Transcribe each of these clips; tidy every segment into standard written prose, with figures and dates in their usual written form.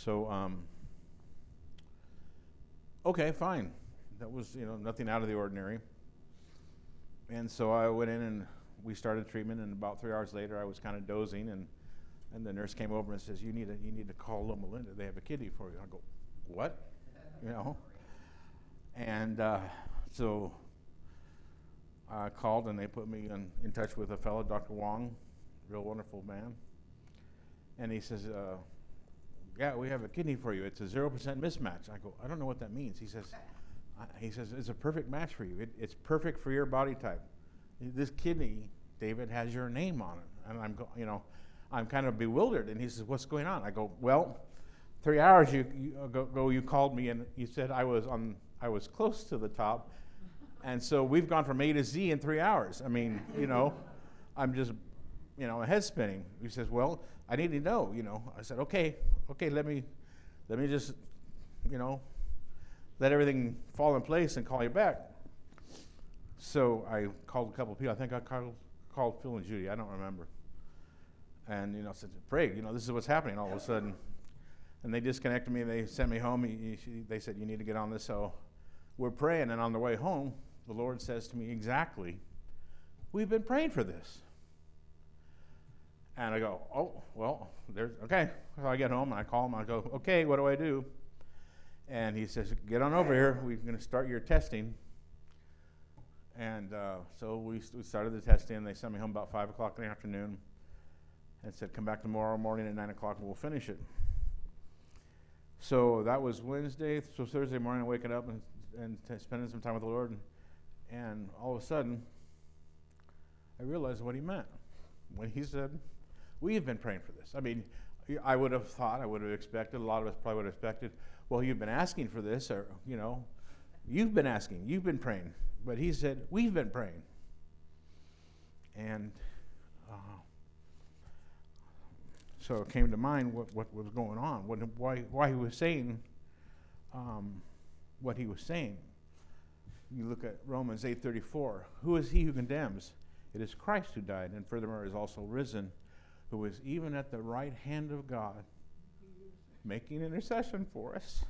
So, okay, fine. That was, nothing out of the ordinary. And so I went in and we started treatment, and about 3 hours later I was kind of dozing, and the nurse came over and says, you need to call Loma Linda. They have a kidney for you. I go, what? And so I called, and they put me in touch with a fellow, Dr. Wong, real wonderful man. And he says, yeah, we have a kidney for you. It's a 0% mismatch. I go, I don't know what that means. He says, it's a perfect match for you. It's perfect for your body type. This kidney, David, has your name on it. And I'm kind of bewildered. And he says, what's going on? I go, well, 3 hours ago you called me and you said I was close to the top. And so we've gone from A to Z in 3 hours. I mean, I'm just, head spinning. He says, well, I need to know, I said, okay, let me just, let everything fall in place and call you back. So I called a couple of people. I think I called Phil and Judy. I don't remember. And, said, Craig, this is what's happening all of a sudden. And they disconnected me. They sent me home. They said, you need to get on this. So we're praying. And on the way home, the Lord says to me, exactly, we've been praying for this. And I go, oh, well, okay. So I get home and I call him. I go, okay, what do I do? And he says, get on over here. We're going to start your testing. And so we started the testing. They sent me home about 5 o'clock in the afternoon and said, come back tomorrow morning at 9 o'clock and we'll finish it. So that was Wednesday. So Thursday morning, waking up and spending some time with the Lord. And all of a sudden, I realized what he meant when he said, we've been praying for this. I mean, I would have expected, a lot of us probably would have expected, well, you've been asking for this, or, you've been asking, you've been praying. But he said, we've been praying. And so it came to mind what was going on, why he was saying what he was saying. You look at Romans 8:34. Who is he who condemns? It is Christ who died, and furthermore is also risen, who is even at the right hand of God, making intercession for us.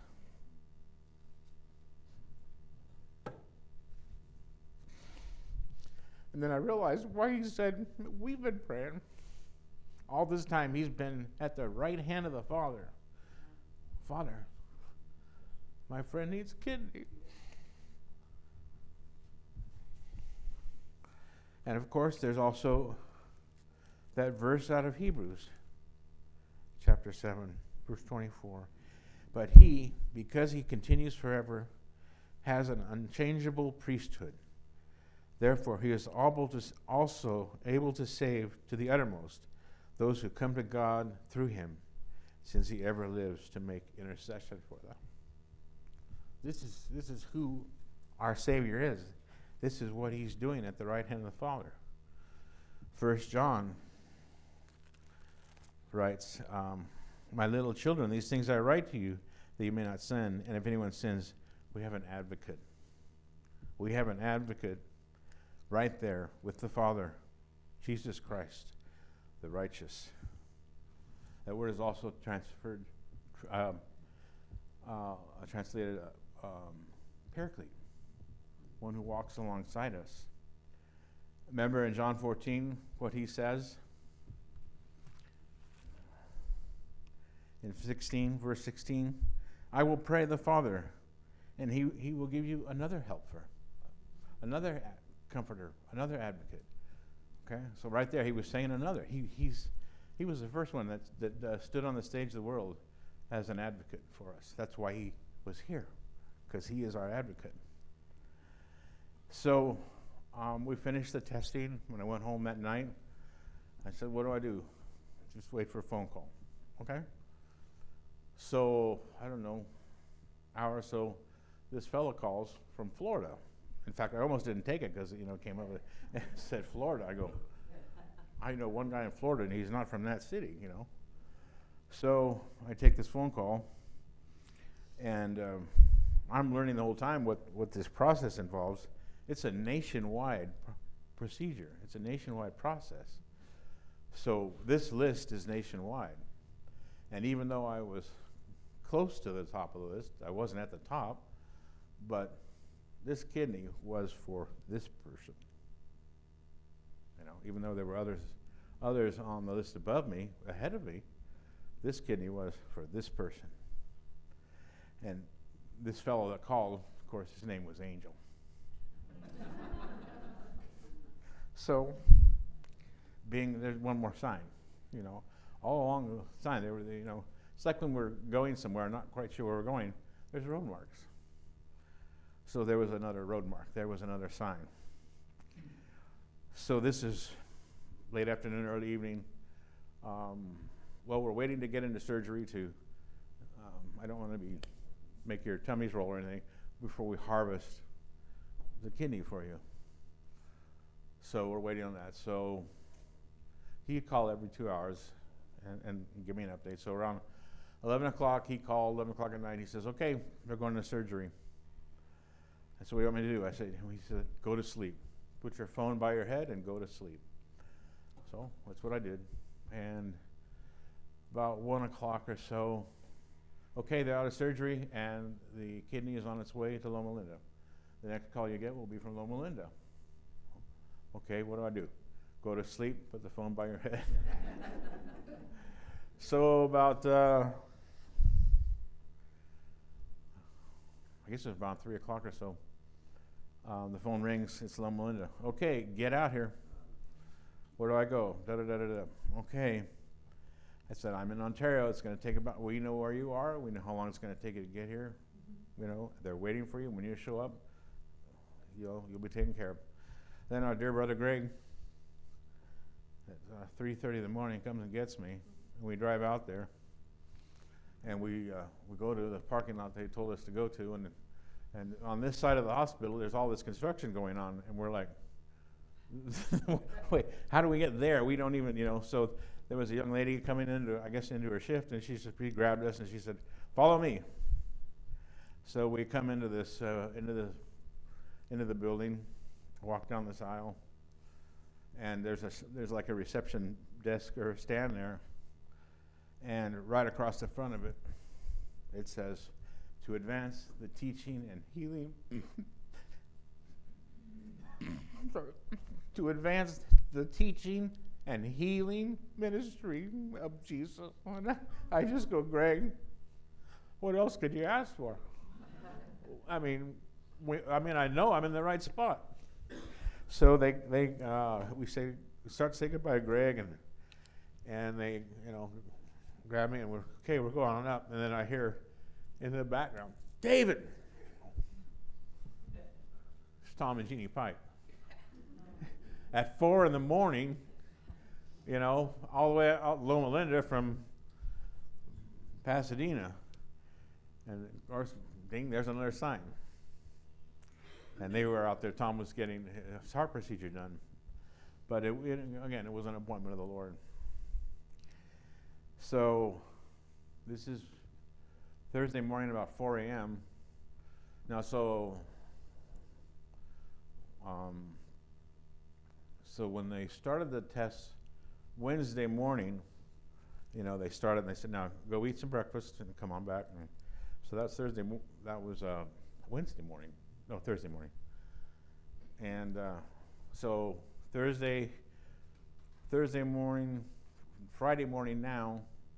And then I realized why he said, we've been praying. All this time he's been at the right hand of the Father. Father, my friend needs a kidney. And of course, there's also that verse out of Hebrews, chapter 7, verse 24. But he, because he continues forever, has an unchangeable priesthood. Therefore, he is also able to save to the uttermost those who come to God through him, since he ever lives to make intercession for them. This is who our Savior is. This is what he's doing at the right hand of the Father. 1 John writes, my little children, these things I write to you, that you may not sin. And if anyone sins, we have an advocate. We have an advocate right there with the Father, Jesus Christ, the righteous. That word is also translated Paraclete, one who walks alongside us. Remember in John 14 what he says? In 16, verse 16, I will pray the Father, and he will give you another helper, another comforter, another advocate. Okay, so right there he was saying another. He was the first one that stood on the stage of the world as an advocate for us. That's why he was here, because he is our advocate. So we finished the testing. When I went home that night, I said, what do I do? Just wait for a phone call. Okay? So, I don't know, hour or so, this fellow calls from Florida. In fact, I almost didn't take it because, it came up with, it said Florida. I go, I know one guy in Florida and he's not from that city, So I take this phone call, and I'm learning the whole time what this process involves. It's a nationwide procedure. It's a nationwide process. So this list is nationwide. And even though I was close to the top of the list. I wasn't at the top, but this kidney was for this person. You know, even though there were others on the list above me, ahead of me, this kidney was for this person. And this fellow that called, of course, his name was Angel. So, there's one more sign, you know. All along the sign, you know, it's like when we're going somewhere, not quite sure where we're going, there's road marks. So there was another road mark. There was another sign. So this is late afternoon, early evening. Well, we're waiting to get into surgery to, I don't want to make your tummies roll or anything, before we harvest the kidney for you. So we're waiting on that. So he'd call every 2 hours and give me an update. So around 11 o'clock, he called, 11 o'clock at night. He says, okay, they're going to surgery. I said, what do you want me to do? He said, go to sleep. Put your phone by your head and go to sleep. So that's what I did. And about 1 o'clock or so, okay, they're out of surgery and the kidney is on its way to Loma Linda. The next call you get will be from Loma Linda. Okay, what do I do? Go to sleep, put the phone by your head. So about, I guess it was about 3 o'clock or so, the phone rings, it's Loma Linda. Okay, get out here. Where do I go? Da-da-da-da-da. Okay. I said, I'm in Ontario. It's going to take about, we know where you are. We know how long it's going to take you to get here. You know, they're waiting for you. When you show up, you'll be taken care of. Then our dear brother Greg, at 3:30 in the morning, comes and gets me. And we drive out there. And we go to the parking lot they told us to go to. And on this side of the hospital, there's all this construction going on. And we're like, wait, how do we get there? We don't even, you know. So there was a young lady coming into her shift, and she grabbed us and she said, follow me. So we come into this, into the building, walk down this aisle, and there's like a reception desk or stand there, and right across the front of it, it says, to advance the teaching and healing, to advance the teaching and healing ministry of Jesus. I just go, Greg, what else could you ask for? I mean, I know I'm in the right spot. So we start to say goodbye to Greg, and they, you know, grab me, and we're going on up. And then I hear in the background, David. It's Tom and Jeannie Pike. At 4 in the morning, you know, all the way out Loma Linda from Pasadena. And of course, ding, there's another sign. And they were out there. Tom was getting his heart procedure done. But again, it was an appointment of the Lord. So this is Thursday morning about 4 a.m. Now, so when they started the tests Wednesday morning, you know, they started and they said, now go eat some breakfast and come on back. And so that's Thursday. That was Thursday morning. And so Thursday morning, Friday morning now,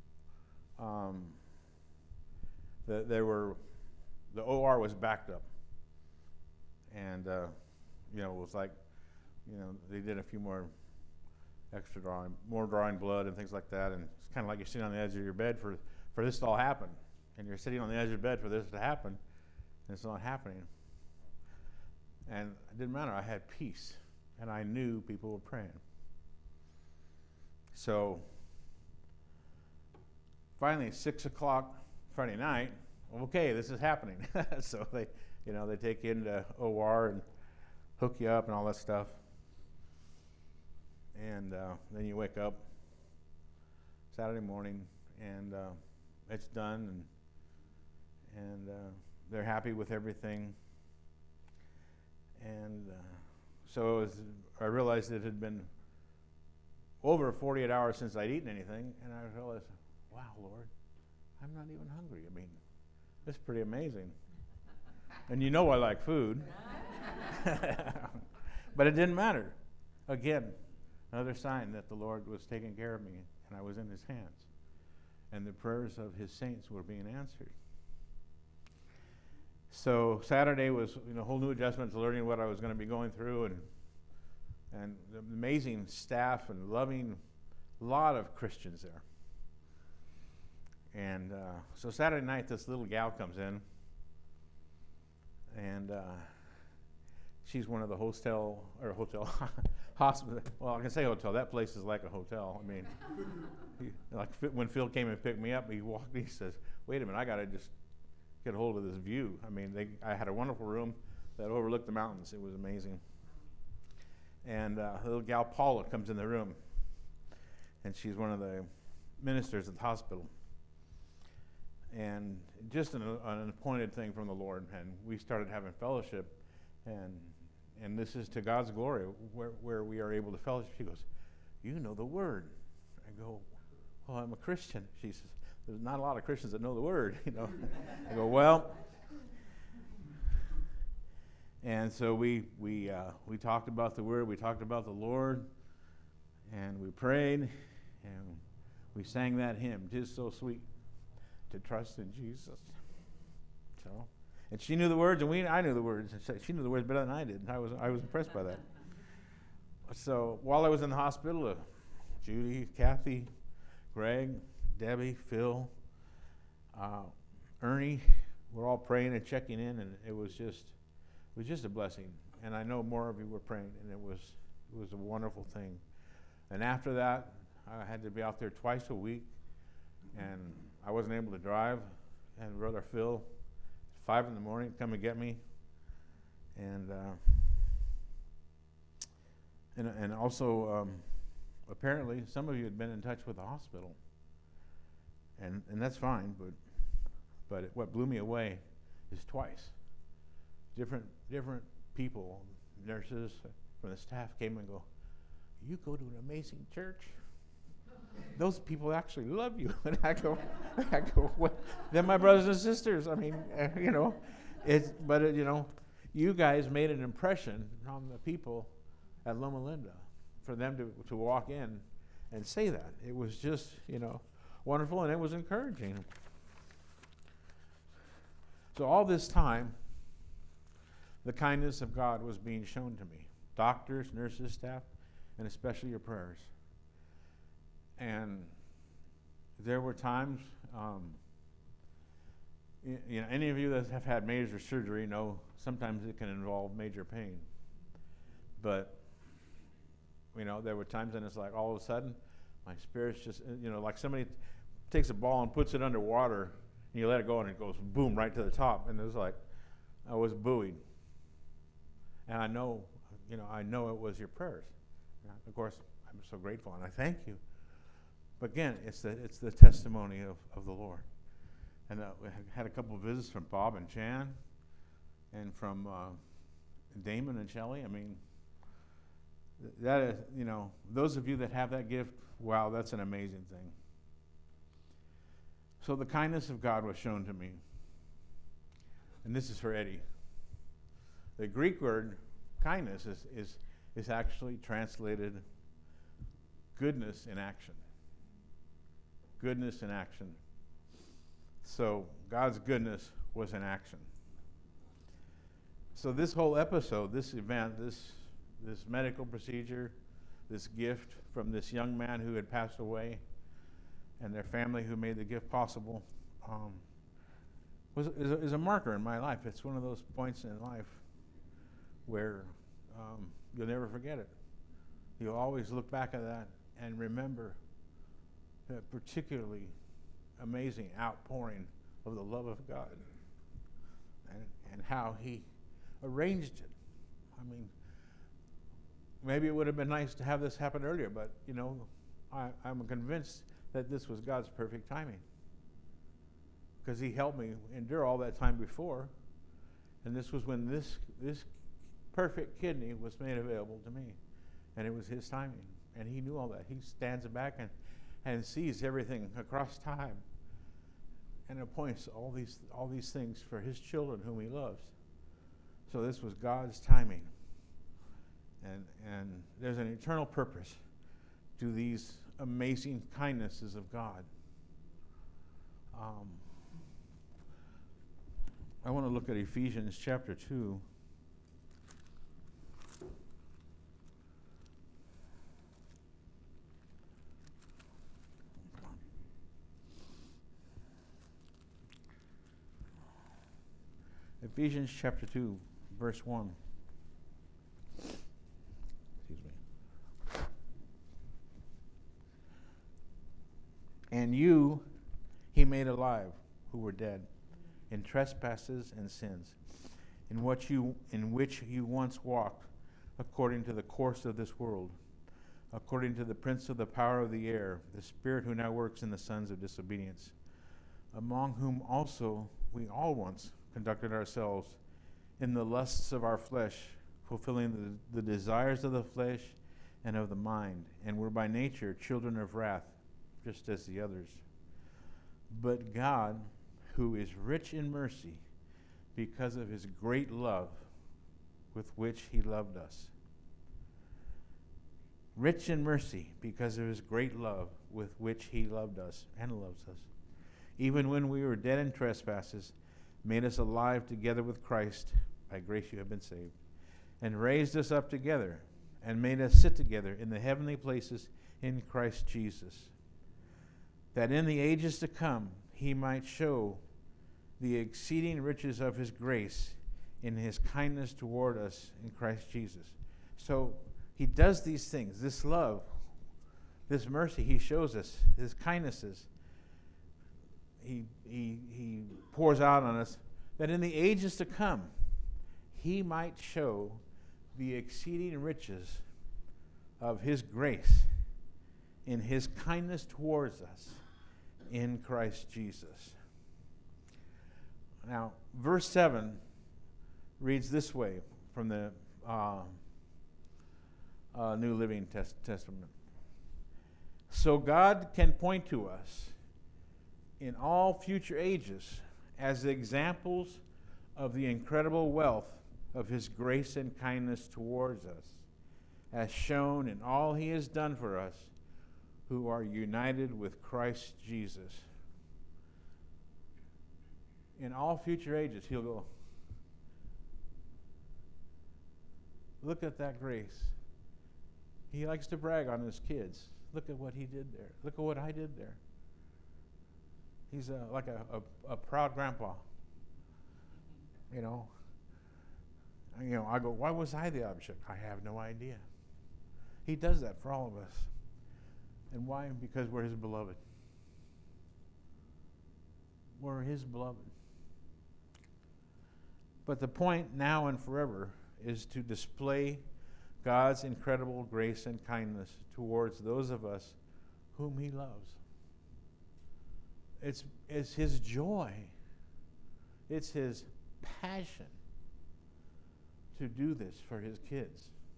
the OR was backed up, and you know, it was like, you know, they did a few more extra drawing blood and things like that, and it's kind of like you're sitting on the edge of your bed for this to all happen, and you're sitting on the edge of your bed for this to happen, and it's not happening. And it didn't matter. I had peace, and I knew people were praying. So finally, 6 o'clock Friday night, okay, this is happening. So they take you into OR and hook you up and all that stuff. And then you wake up Saturday morning, and it's done, and they're happy with everything. And so I realized it had been over 48 hours since I'd eaten anything, and I realized, wow, Lord, I'm not even hungry. I mean, It's pretty amazing. And you know I like food. But it didn't matter. Again, another sign that the Lord was taking care of me and I was in his hands. And the prayers of his saints were being answered. So Saturday was a whole new adjustment to learning what I was going to be going through, and the amazing staff and loving lot of Christians there. And so Saturday night, this little gal comes in, and she's one of the hospital. Well, I can say hotel. That place is like a hotel. I mean, when Phil came and picked me up, he walked. He says, "Wait a minute, I got to just get a hold of this view." I mean, I had a wonderful room that overlooked the mountains. It was amazing. And the little gal Paula comes in the room, and she's one of the ministers at the hospital. And just an appointed thing from the Lord, and we started having fellowship, and this is to God's glory, where we are able to fellowship. She goes, "You know the Word." I go, "Well, I'm a Christian." She says, "There's not a lot of Christians that know the Word, I go, "Well," and so we talked about the Word, we talked about the Lord, and we prayed, and we sang that hymn, "'Tis so sweet to trust in Jesus." So, and she knew the words, and I knew the words. And she knew the words better than I did. And I was impressed by that. So while I was in the hospital, Judy, Kathy, Greg, Debbie, Phil, Ernie, we're all praying and checking in, and it was just a blessing. And I know more of you were praying, and it was a wonderful thing. And after that, I had to be out there twice a week, and I wasn't able to drive. And Brother Phil, 5 in the morning, come and get me, and also apparently some of you had been in touch with the hospital, and that's fine. But what blew me away is twice, different people, nurses from the staff came and go, "You go to an amazing church. Those people actually love you." And I go, "What? They're my brothers and sisters." I mean, you guys made an impression on the people at Loma Linda for them to walk in and say that. It was just, wonderful, and it was encouraging. So all this time, the kindness of God was being shown to me. Doctors, nurses, staff, and especially your prayers. And there were times, any of you that have had major surgery know sometimes it can involve major pain. But, there were times and it's like all of a sudden, my spirit's just, like somebody takes a ball and puts it underwater, and you let it go and it goes boom right to the top. And it was like I was buoyed. And I know it was your prayers. Of course, I'm so grateful, and I thank you. But again, it's the testimony of the Lord. And we had a couple of visits from Bob and Chan, and from Damon and Shelley. I mean, that is, those of you that have that gift, wow, that's an amazing thing. So the kindness of God was shown to me. And this is for Eddie. The Greek word kindness is actually translated goodness in action. Goodness in action. So God's goodness was in action. So this whole episode, this event, this medical procedure, this gift from this young man who had passed away, and their family who made the gift possible, is a marker in my life. It's one of those points in life where you'll never forget it. You'll always look back at that and remember that particularly amazing outpouring of the love of God and how he arranged it. I mean, maybe it would have been nice to have this happen earlier, but I'm convinced that this was God's perfect timing, because he helped me endure all that time before, and this was when this perfect kidney was made available to me, and it was his timing, and he knew all that. He stands back and sees everything across time, and appoints all these things for his children whom he loves. So this was God's timing. And there's an eternal purpose to these amazing kindnesses of God. I want to look at Ephesians chapter 2. Ephesians chapter 2, verse 1. Excuse me. And you he made alive who were dead in trespasses and sins, in which you once walked according to the course of this world, according to the prince of the power of the air, the spirit who now works in the sons of disobedience, among whom also we all once conducted ourselves in the lusts of our flesh, fulfilling the desires of the flesh and of the mind, and were by nature children of wrath, just as the others. But God, who is rich in mercy, because of his great love with which he loved us. Rich in mercy because of his great love with which he loved us and loves us. Even when we were dead in trespasses, made us alive together with Christ. By grace you have been saved. And raised us up together and made us sit together in the heavenly places in Christ Jesus, that in the ages to come he might show the exceeding riches of his grace in his kindness toward us in Christ Jesus. So he does these things, this love, this mercy he shows us, his kindnesses. He pours out on us, that in the ages to come, he might show the exceeding riches of his grace in his kindness towards us in Christ Jesus. Now, verse 7 reads this way from the New Living Testament. So God can point to us in all future ages as examples of the incredible wealth of his grace and kindness towards us, as shown in all he has done for us who are united with Christ Jesus. In all future ages, he'll go, look at that grace. He likes to brag on his kids. Look at what he did there. Look at what I did there. He's like a proud grandpa. You know, I go, why was I the object? I have no idea. He does that for all of us. And why? Because we're his beloved. We're his beloved. But the point now and forever is to display God's incredible grace and kindness towards those of us whom he loves. It's his joy. It's his passion to do this for his kids.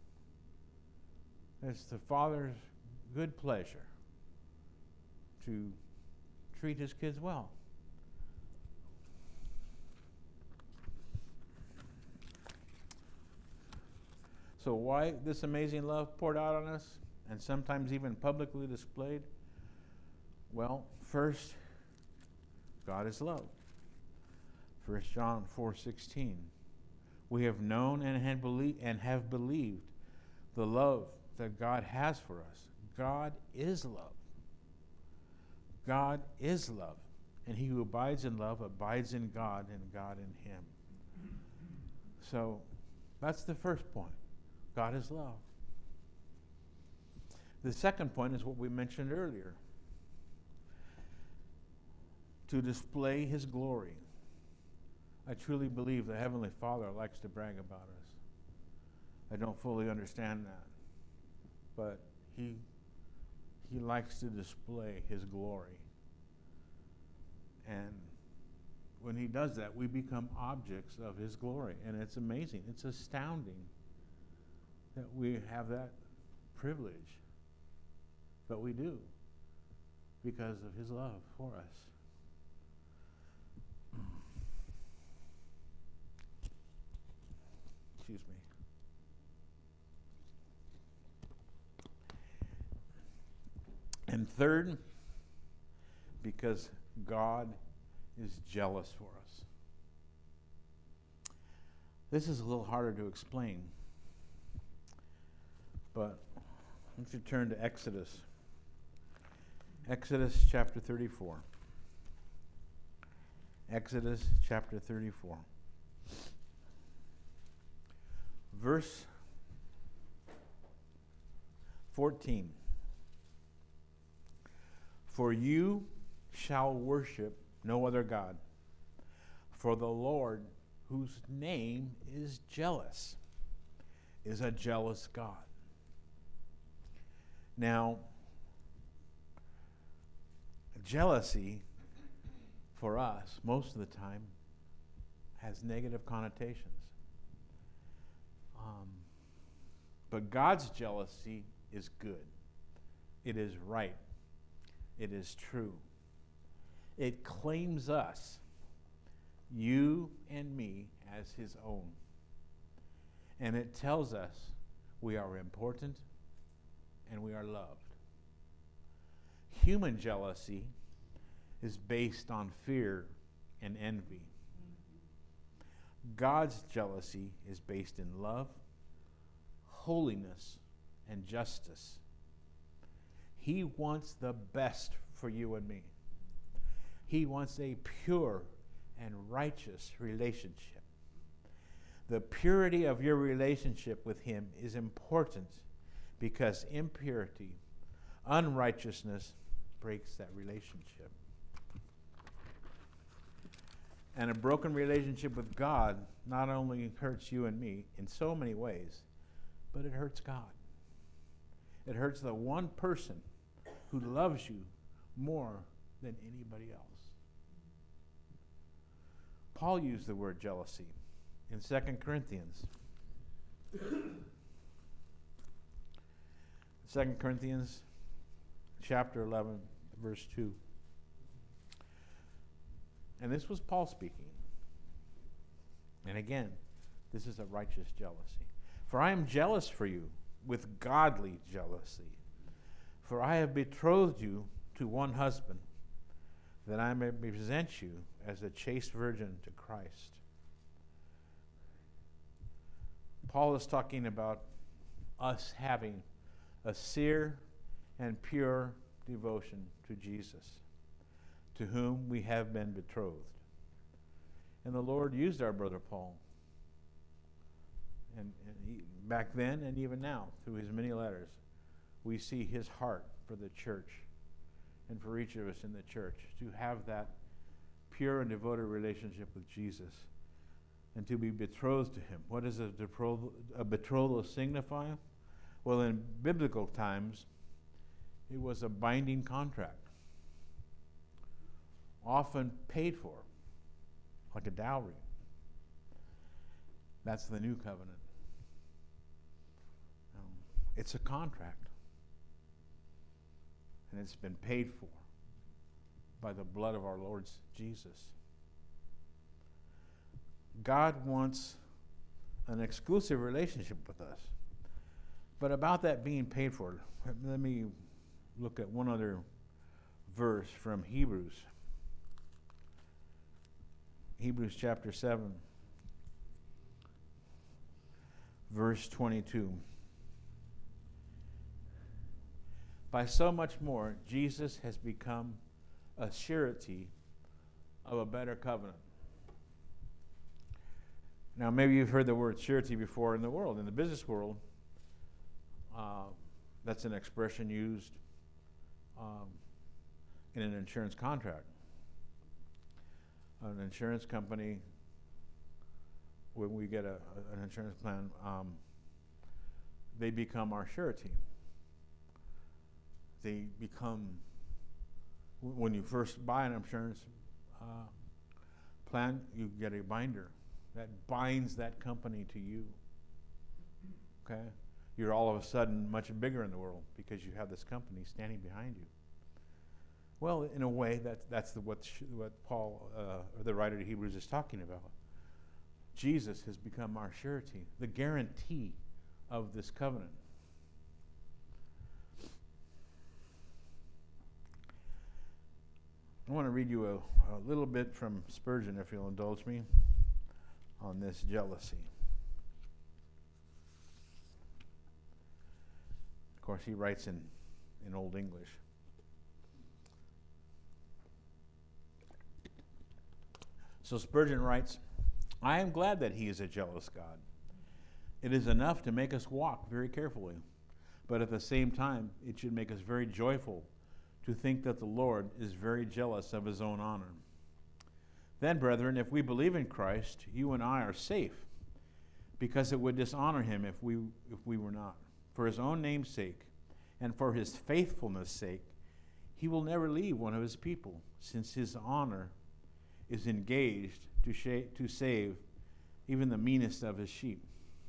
It's the Father's good pleasure to treat his kids well. So why this amazing love poured out on us, and sometimes even publicly displayed? Well, first, God is love. 1 John 4:16. We have known and have believed the love that God has for us. God is love. God is love. And he who abides in love abides in God and God in him. So that's the first point. God is love. The second point is what we mentioned earlier. To display his glory. I truly believe the Heavenly Father likes to brag about us. I don't fully understand that. But he likes to display his glory. And when he does that, we become objects of his glory. And it's amazing. It's astounding that we have that privilege. But we do, because of his love for us. Excuse me. And third, because God is jealous for us. This is a little harder to explain, but if you turn to Exodus chapter 34. Exodus chapter 34. Verse 14. For you shall worship no other God, for the Lord, whose name is jealous, is a jealous God. Now, jealousy for us, most of the time, has negative connotations. But God's jealousy is good. It is right. It is true. It claims us, you and me, as his own. And it tells us we are important and we are loved. Human jealousy is based on fear and envy. God's jealousy is based in love, holiness, and justice. He wants the best for you and me. He wants a pure and righteous relationship. The purity of your relationship with him is important because impurity, unrighteousness, breaks that relationship. And a broken relationship with God not only hurts you and me in so many ways, but it hurts God. It hurts the one person who loves you more than anybody else. Paul used the word jealousy in 2 Corinthians. 2 Corinthians chapter 11, verse 2. And this was Paul speaking. And again, this is a righteous jealousy. For I am jealous for you with godly jealousy. For I have betrothed you to one husband, that I may present you as a chaste virgin to Christ. Paul is talking about us having a sincere and pure devotion to Jesus, to whom we have been betrothed. And the Lord used our brother Paul, and back then and even now, through his many letters, we see his heart for the church and for each of us in the church to have that pure and devoted relationship with Jesus and to be betrothed to him. What does a betrothal signify? Well, in biblical times, it was a binding contract, often paid for, like a dowry. That's the new covenant. It's a contract, and it's been paid for by the blood of our Lord Jesus. God wants an exclusive relationship with us. But about that being paid for, let me look at one other verse from Hebrews. Hebrews chapter 7, verse 22. By so much more, Jesus has become a surety of a better covenant. Now, maybe you've heard the word surety before in the world. In the business world, that's an expression used in an insurance contract. An insurance company, when we get an insurance plan, they become our surety. They become, when you first buy an insurance plan, you get a binder that binds that company to you. Okay? You're all of a sudden much bigger in the world because you have this company standing behind you. Well, in a way, that's what Paul, or the writer of Hebrews, is talking about. Jesus has become our surety, the guarantee of this covenant. I want to read you a little bit from Spurgeon, if you'll indulge me, on this jealousy. Of course, he writes in Old English. So Spurgeon writes, I am glad that he is a jealous God. It is enough to make us walk very carefully, but at the same time, it should make us very joyful to think that the Lord is very jealous of his own honor. Then, brethren, if we believe in Christ, you and I are safe, because it would dishonor him if we were not. For his own name's sake, and for his faithfulness' sake, he will never leave one of his people, since his honor is engaged to save even the meanest of his sheep.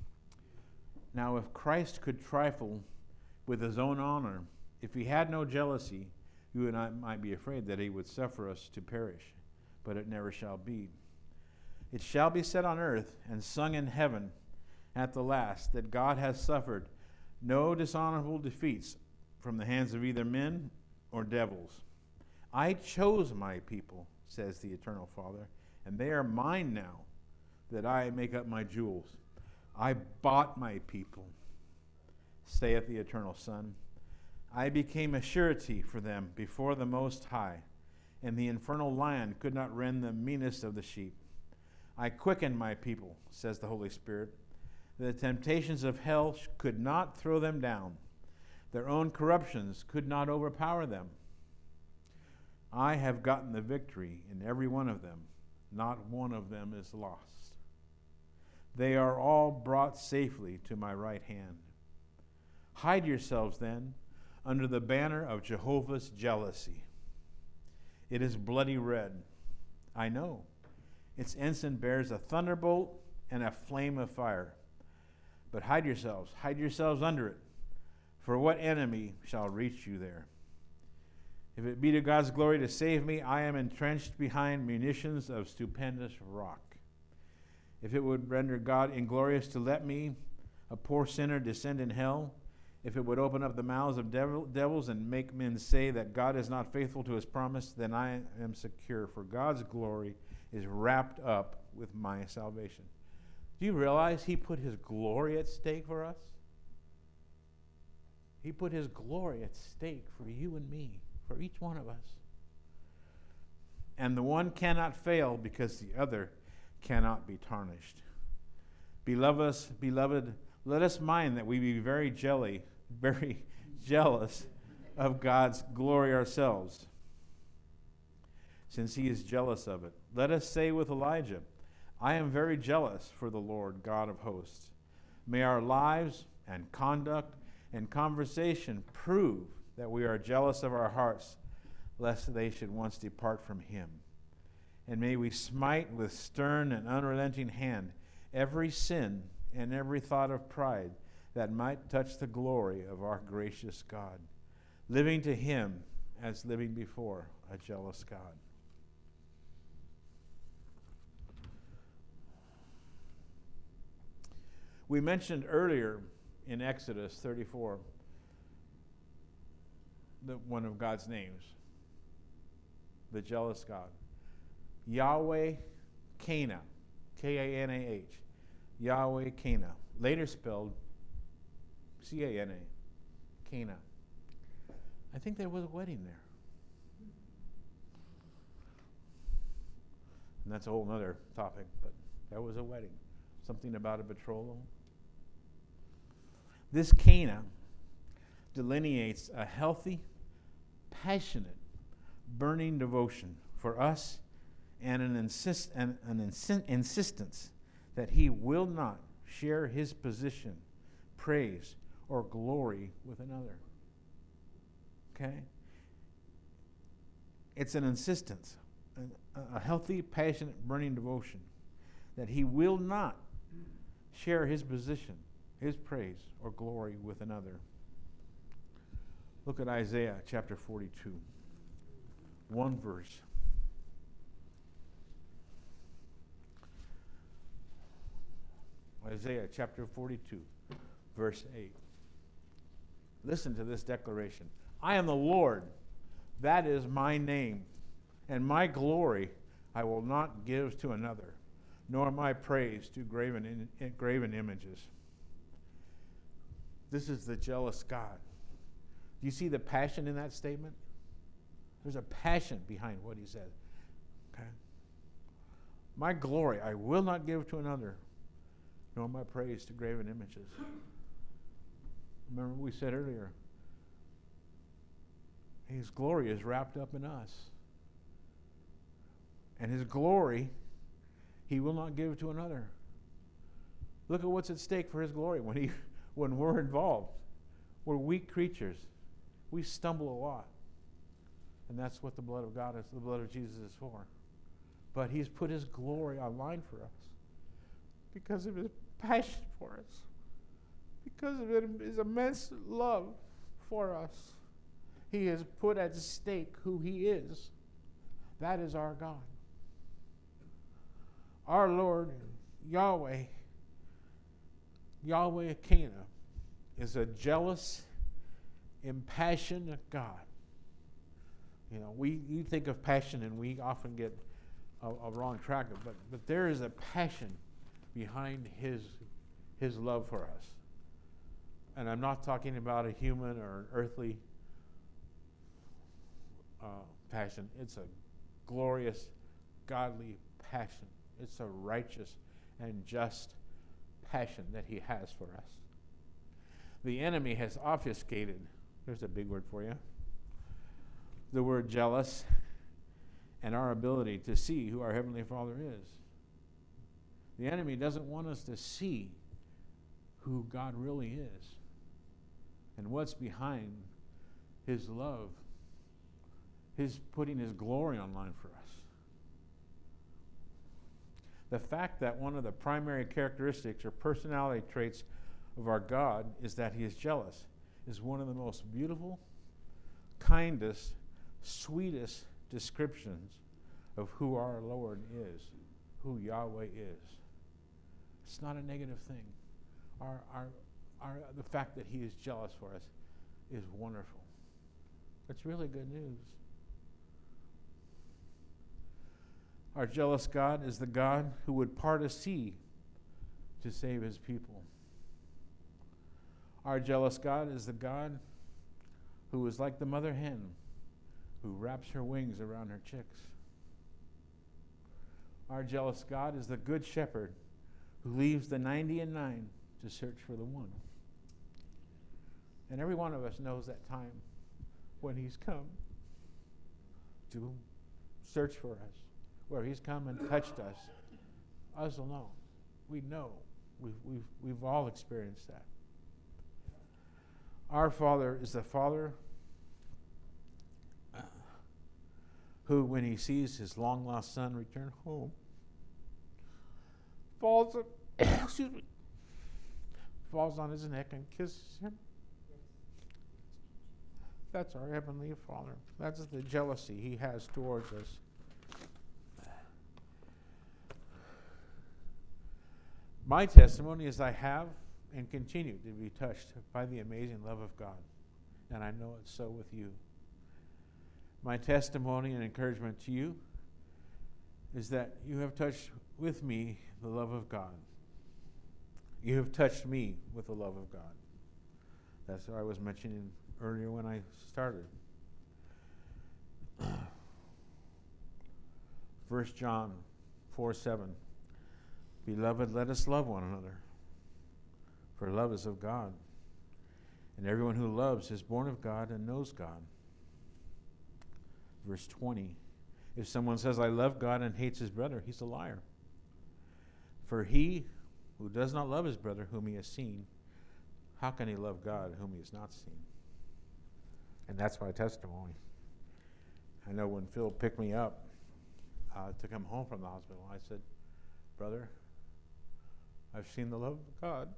Now, if Christ could trifle with his own honor, if he had no jealousy, you and I might be afraid that he would suffer us to perish, but it never shall be. It shall be said on earth and sung in heaven at the last that God has suffered no dishonorable defeats from the hands of either men or devils. I chose my people, says the eternal Father, and they are mine now, that I make up my jewels. I bought my people, saith the eternal Son. I became a surety for them before the Most High, and the infernal lion could not rend the meanest of the sheep. I quickened my people, says the Holy Spirit. The temptations of hell could not throw them down. Their own corruptions could not overpower them. I have gotten the victory in every one of them. Not one of them is lost. They are all brought safely to my right hand. Hide yourselves then under the banner of Jehovah's jealousy. It is bloody red. I know. Its ensign bears a thunderbolt and a flame of fire. But hide yourselves under it. For what enemy shall reach you there? If it be to God's glory to save me, I am entrenched behind munitions of stupendous rock. If it would render God inglorious to let me, a poor sinner, descend in hell, if it would open up the mouths of devils and make men say that God is not faithful to his promise, then I am secure, for God's glory is wrapped up with my salvation. Do you realize he put his glory at stake for us? He put his glory at stake for you and me, for each one of us. And the one cannot fail because the other cannot be tarnished. Beloved, let us mind that we be very jealous of God's glory ourselves, since he is jealous of it. Let us say with Elijah, I am very jealous for the Lord God of hosts. May our lives and conduct and conversation prove that we are jealous of our hearts, lest they should once depart from him. And may we smite with stern and unrelenting hand every sin and every thought of pride that might touch the glory of our gracious God, living to him as living before a jealous God. We mentioned earlier in Exodus 34 one of God's names, the jealous God. Yahweh Cana, K-A-N-A-H. Yahweh Cana, later spelled C-A-N-A, Cana. I think there was a wedding there. And that's a whole other topic, but there was a wedding. Something about a betrothal. This Cana delineates a healthy, passionate, burning devotion for us and an insistence that he will not share his position, praise, or glory with another. Okay? It's an insistence, a healthy, passionate, burning devotion that he will not share his position, his praise, or glory with another. Look at Isaiah chapter 42. One verse. Isaiah chapter 42, verse 8. Listen to this declaration. I am the Lord, that is my name, and my glory I will not give to another, nor my praise to graven images. This is the jealous God. Do you see the passion in that statement? There's a passion behind what he said. Okay? My glory I will not give to another, nor my praise to graven images. Remember what we said earlier. His glory is wrapped up in us. And his glory he will not give to another. Look at what's at stake for his glory when we're involved. We're weak creatures. We stumble a lot. And that's what the blood of God is, the blood of Jesus is for. But he's put his glory online for us because of his passion for us, because of his immense love for us. He has put at stake who he is. That is our God. Our Lord, Yahweh Elohim, is a jealous, impassioned God. You know, you think of passion and we often get a wrong track of it, but there is a passion behind his love for us. And I'm not talking about a human or an earthly passion. It's a glorious, godly passion. It's a righteous and just passion that he has for us. The enemy has obfuscated, there's a big word for you, the word jealous and our ability to see who our Heavenly Father is. The enemy doesn't want us to see who God really is and what's behind his love, his putting his glory online for us. The fact that one of the primary characteristics or personality traits of our God is that he is jealous is one of the most beautiful, kindest, sweetest descriptions of who our Lord is, who Yahweh is. It's not a negative thing. The fact that he is jealous for us is wonderful. It's really good news. Our jealous God is the God who would part a sea to save his people. Our jealous God is the God who is like the mother hen who wraps her wings around her chicks. Our jealous God is the good shepherd who leaves the 99 to search for the one. And every one of us knows that time when he's come to search for us, where he's come and touched us. Us alone. We know. We've all experienced that. Our Father is the Father who, when he sees his long-lost son return home, falls on his neck and kisses him. That's our Heavenly Father. That's the jealousy he has towards us. My testimony is I have and continue to be touched by the amazing love of God. And I know it's so with you. My testimony and encouragement to you is that you have touched with me the love of God. You have touched me with the love of God. That's what I was mentioning earlier when I started. 1 John 4:7. Beloved, let us love one another, for love is of God. And everyone who loves is born of God and knows God. Verse 20. If someone says, I love God and hates his brother, he's a liar. For he who does not love his brother whom he has seen, how can he love God whom he has not seen? And that's my testimony. I know when Phil picked me up to come home from the hospital, I said, brother, I've seen the love of God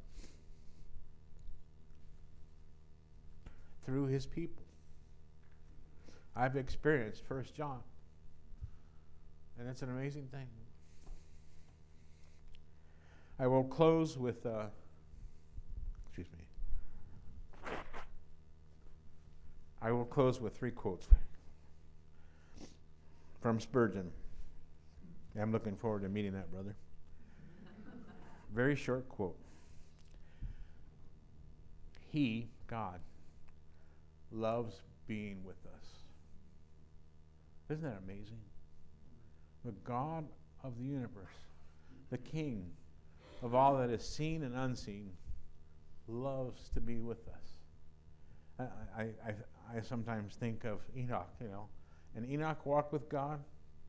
through his people. I've experienced 1 John. And it's an amazing thing. I will close with, excuse me. I will close with 3 quotes from Spurgeon. I'm looking forward to meeting that brother. Very short quote. He, God, loves being with us. Isn't that amazing? The God of the universe, the King of all that is seen and unseen, loves to be with us. I sometimes think of Enoch, and Enoch walked with God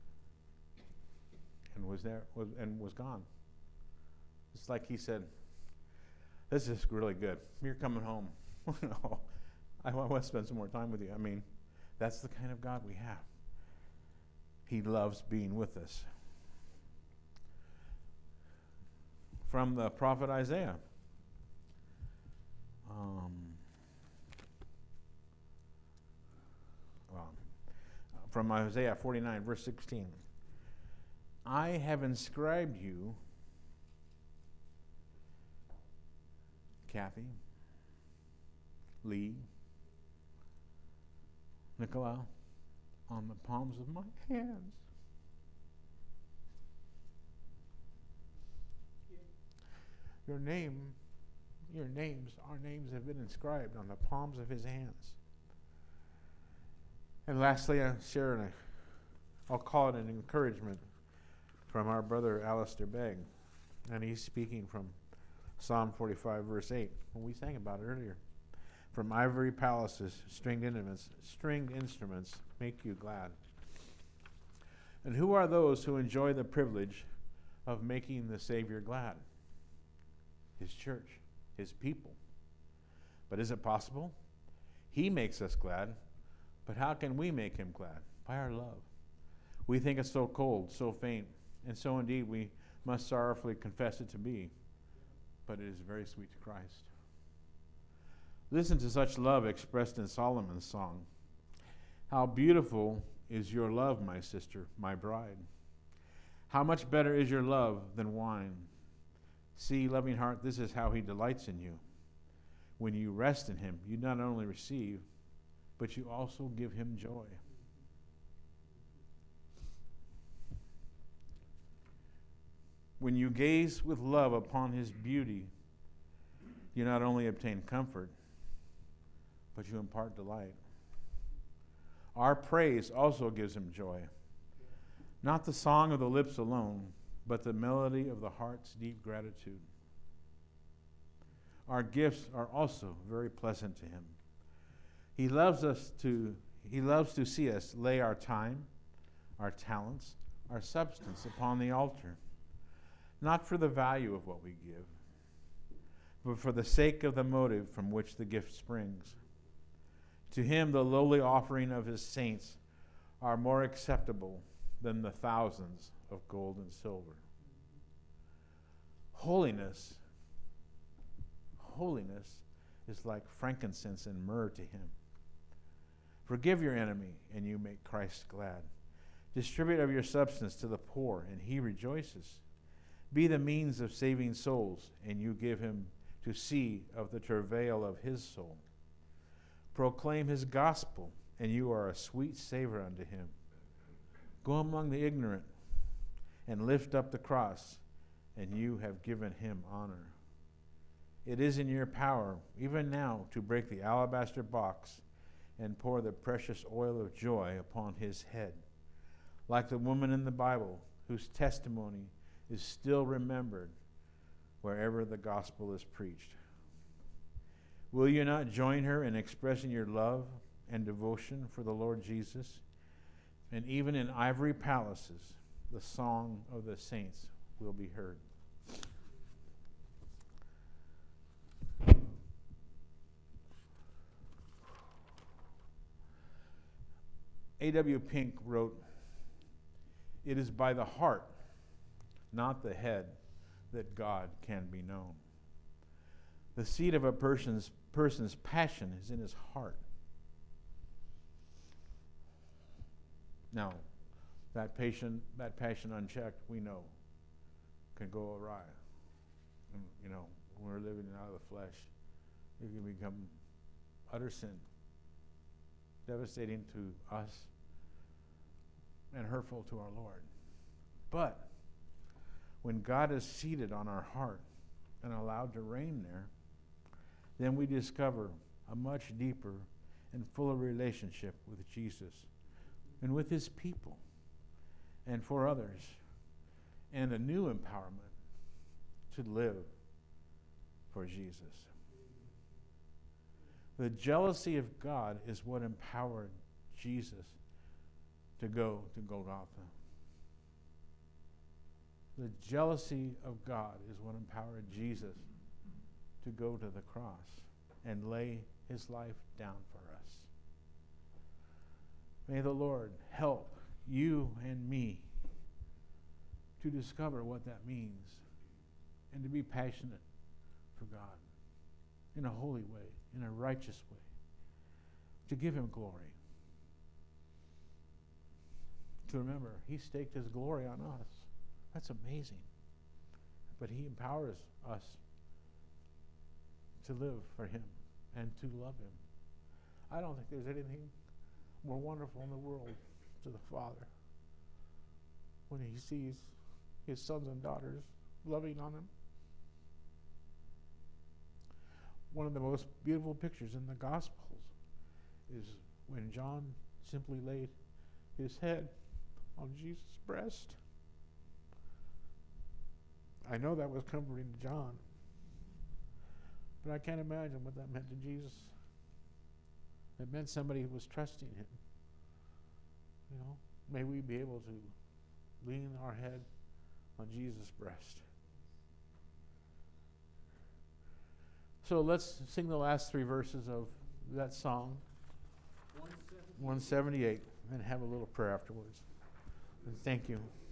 and was gone. It's like he said, "This is really good. You're coming home. I want to spend some more time with you." I mean, that's the kind of God we have. He loves being with us. From the prophet Isaiah. From Isaiah 49, verse 16. I have inscribed you, Kathy, Lee, Nicola, on the palms of my hands. Our names have been inscribed on the palms of his hands. And lastly, I'll call it an encouragement from our brother Alistair Begg. And he's speaking from Psalm 45, verse 8, when we sang about it earlier. From ivory palaces, stringed instruments make you glad. And who are those who enjoy the privilege of making the Savior glad? His church, his people. But is it possible? He makes us glad, but how can we make him glad? By our love. We think it's so cold, so faint, and so indeed we must sorrowfully confess it to be. But it is very sweet to Christ. Listen to such love expressed in Solomon's song. How beautiful is your love, my sister, my bride. How much better is your love than wine. See, loving heart, this is how he delights in you. When you rest in him, you not only receive, but you also give him joy. When you gaze with love upon his beauty, you not only obtain comfort, but you impart delight. Our praise also gives him joy. Not the song of the lips alone, but the melody of the heart's deep gratitude. Our gifts are also very pleasant to him. He loves to see us lay our time, our talents, our substance upon the altar, not for the value of what we give, but for the sake of the motive from which the gift springs. To him, the lowly offering of his saints are more acceptable than the thousands of gold and silver. Holiness is like frankincense and myrrh to him. Forgive your enemy, and you make Christ glad. Distribute of your substance to the poor, and he rejoices. Be the means of saving souls, and you give him to see of the travail of his soul. Proclaim his gospel, and you are a sweet savor unto him. Go among the ignorant, and lift up the cross, and you have given him honor. It is in your power, even now, to break the alabaster box and pour the precious oil of joy upon his head, like the woman in the Bible whose testimony is still remembered wherever the gospel is preached. Will you not join her in expressing your love and devotion for the Lord Jesus? And even in ivory palaces, the song of the saints will be heard. A.W. Pink wrote, "It is by the heart, not the head, that God can be known." The seat of a person's passion is in his heart. Now, that passion unchecked, we know, can go awry. And, when we're living out of the flesh, it can become utter sin, devastating to us and hurtful to our Lord. But when God is seated on our heart and allowed to reign there, then we discover a much deeper and fuller relationship with Jesus and with his people and for others, and a new empowerment to live for Jesus. The jealousy of God is what empowered Jesus to go to Golgotha. The jealousy of God is what empowered Jesus to go to the cross and lay his life down for us. May the Lord help you and me to discover what that means and to be passionate for God in a holy way, in a righteous way, to give him glory. To remember, he staked his glory on us. That's amazing. But he empowers us to live for him and to love him. I don't think there's anything more wonderful in the world to the Father when he sees his sons and daughters loving on him. One of the most beautiful pictures in the Gospels is when John simply laid his head on Jesus' breast. I know that was comforting to John, but I can't imagine what that meant to Jesus. It meant somebody who was trusting him. May we be able to lean our head on Jesus' breast. So let's sing the last three verses of that song, 178, and have a little prayer afterwards. And thank you.